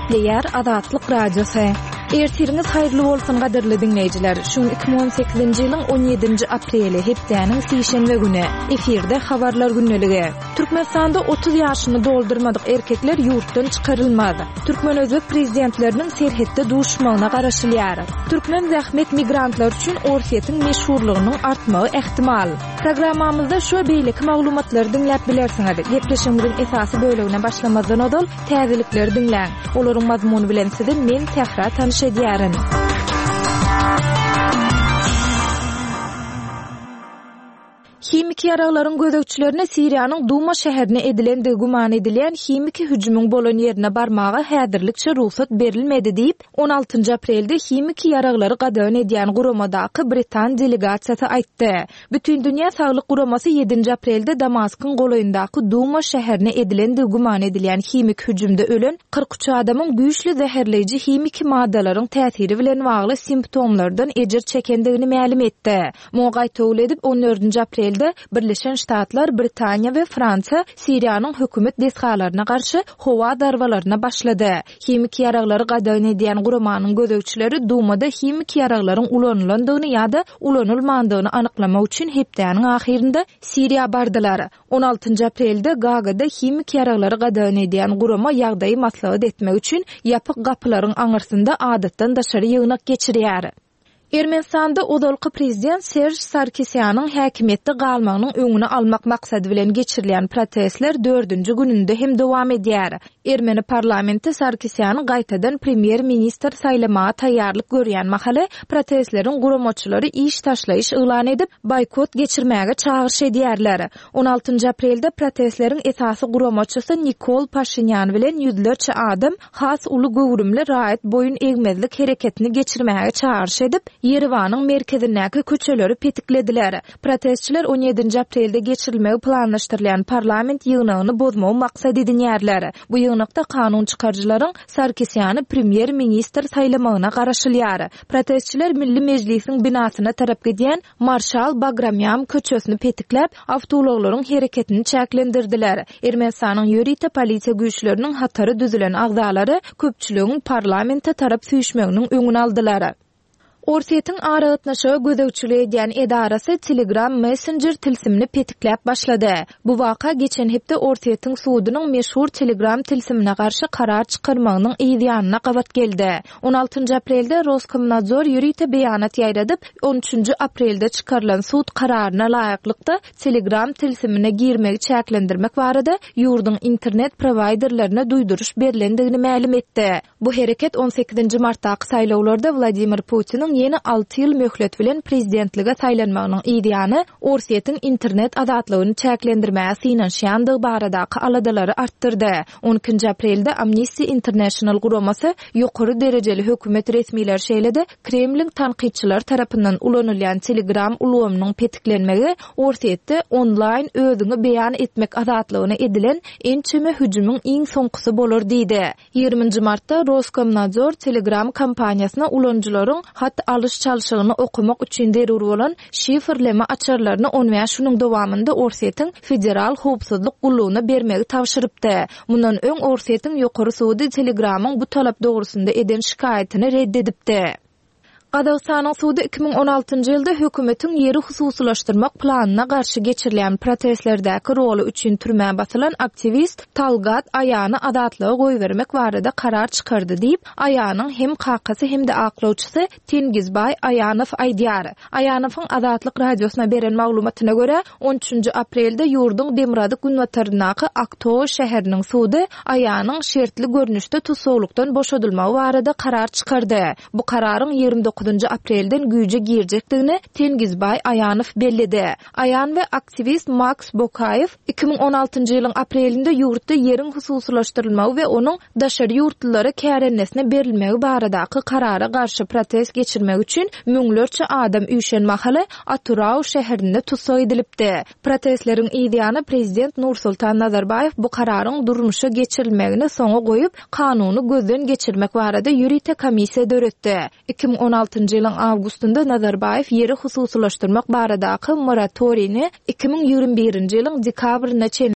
Gepleýär Azatlyk Radiosu. Ertiriniz haýyrly bolsun gaderli dinleýijiler. Şuň 2018-nji ýylyň 17-nji apreli hepdeniň sişenbe güni efirde habarlar günneligi. Türkmenistanda 30 ýaşyny doldurmadyk erkekler ýurtdan çykarylmady. Türkmen özbek prezidentleriniň serhetde duşmagyna garaşylýar. Türkmen zähmet migrantlar üçin orsiýetiň meşhurlygynyň artmagy ähtimal. Programmamyzda şu beýleki maglumatlary dinläp bilersiňiz. Gepleşigimiziň esasy bölegine başlamazdan odal täzelikleri dinläň. Olaryň mazmuny bilen sizi men Tehra tanışedýärin. Himiki yaraglaryň gözegçilerine Siriýanyň Duma şäherine edilen guman edilen himiki hüjümüň bolan ýerine barmagy häzirlikçe ruhsat berilmedi diýip 16 aprelde himiki yaraglary gadagyn edýän guramadaky Britan delegasiýasy aýtdy. Bütün dünýä saglyk guramasy 7 aprelde Damaskyň golaýyndaky Duma şäherine edilen guman edilen himik hüjümde ölen 43 adamyň güýçli zäherleýiji himiki maddalaryň täsiri bilen bagly simptomlardan ejir çekendigini ma'lum etdi. Moňa töwül edip 14 aprelde Birleşen Ştatlar, Britaniýa we Fransa Siriýanyň hökümet desgalaryna garşy howa darwalaryna başlady. Himiki yaraglary gadagyn edýän guramanyň gözegçileri Dumada himiki yaraglaryň ulanýandygyny ýa-da ulanylmandygyny anyklamak üçin hepdeniň ahirinde Siriýa bardylar. 16 aprelde Gagada himiki yaraglary gadagyn edýän gurama ýagdaýy maslahat etmek üçin ýapyk gapylaryň aňyrsynda adatdan daşary ýygnak geçirýär. Ermenistanda odalky prezident Serj Sarkisyanyň häkimetde galmagynyň öňüne almak maksady bilen geçirilen protestler 4-nji gününde hem dowam edýär. Ermeni parlamenti Sarkisyany gaýtadan premier minister saýlamaga taýýarlyk görýän mahaly protestleriň guramaçylary iş taşlaýyş elan edip boykot geçirmäge çağırş edýärler. 16 aprelde protestleriň esasy guramaçysy Nikol Pashinyan bilen ýüzlerçe adam has uly gowrumly raýat boyun egmezlik hereketini geçirmäge çağırş edip Yerewanyň merkezindäki köçeleri petiklediler. Protestçiler 17 aprelde geçirilmegi planlaşdyrylan parlament ýygnagyny bozmagy maksat edýärler. Bu ýygnakda kanun çykarjylaryň Sarkisyany premier minister saýlamagyna garaşylýar. Protestçiler Milli Mejlisiň binasyna tarap gidýän Marşal Bagramyan köçesini petiklep awtologlaryň hereketini çäklendirdiler. Ermenistanyň ýörite polisiýa güýçleriniň hatary düzülen agzalary köpçüligiň parlamentde tarap süýşmeginiň öňüni aldylar. Orsiýetiň aragatnaşyga gözegçilik edýän edarasy Telegram Messenger tilsimini petiklep başlady. Bu waka geçen hepde Orsiýetiň suudynyň meşhur Telegram tilsimine garşy karar çykarmagynyň ýygyanyna gabat geldi. 16 aprelde Roskomnadzor ýürite beýanat ýaýradyp 13 aprelde çykarylan suud kararyna laýyklykda Telegram tilsimine girmegi çäklendirmek barada ýurdun internet providerlerine duýduruş berilendigini ma'lum etdi. Bu hereket 18 martdaky saýlawlarda Vladimir Putin'in yeni 6 ýyl möhlet bilen prezidentlige saýlanmagynyň ýygyny Orsiýetiň internet azatlygyny çäklendirmäge synanşýandygy baradaky aladalary artdyrdy. 12 aprelde Amnesty International guramasy ýokary derejeli hökümet resmiler şeýledi. Kremlin tanqidçiler tarapyndan ulanylýan Telegram ulgamynyň petiklenmegi Orsiýetde onlaýn özüňi beýan etmek azatlygyna edilen ençeme hüjümüň iň soňkysy bolar diýdi. 20 martda Roskomnadzor Telegram kampaniýasyna ulanjylaryň hat alış çalyşygyny okumak üçin derur bolan şifrleme açarlaryny onwä şunyň dowamında Orsiýetiň federal howpsuzlyk gullugyna bermegi tawşyrypdy. Mundan öň Orsiýetiň ýokary sudy Telegramyň bu talap dogrusynda eden şikaýatyny reddedipdi. Qazaqstanyň suudy 2016 ýylda hökümetiň ýeri hususlaşdyrmak planyna garşy geçirilen protestlerdäki rolu üçin türmäge basylan aktivist Talgat Ayany azatlyga goýbermek barada karar çykardy diýip Ayanyň hem kakasy hem de aklawçysy Tengizbay Ayanow aýdýar. Ayanowyň Azatlyk radiosyna beren maglumatyna görä 13 aprelde ýurdun Demirady günwataryndaky Aktow şäheriniň suudy Ayanyň şertli görnüşde tutsawlukdan boşadylmagy barada karar çykardy. Bu kararyň 29 aprelden güýje girjekdigini Tengizbay Ayanow bellidi. Ayan we aktivist Max Bokayev 2016 ýylyň aprelinde ýurtda ýeriň hususlaşdyrylmagy we onuň daşary ýurtlylara kärennesine berilmegi baradaky karara garşy protest geçirmek üçin müňlerçe adam üýşen mahaly Aturaw şäherinde tutsak edilipdi. Protestleriň ýygyny prezident Nursultan Nazarbayew bu kararyň durmuşa geçirilmegini soňa goýup kanuny gözden geçirmek barada ýürite komissiýa döretdi. 2016 ýylyň awgustunda Nazarbayew ýeri hususlaşdyrmak baradaky moratoriýny 2021 ýylyň dekabryna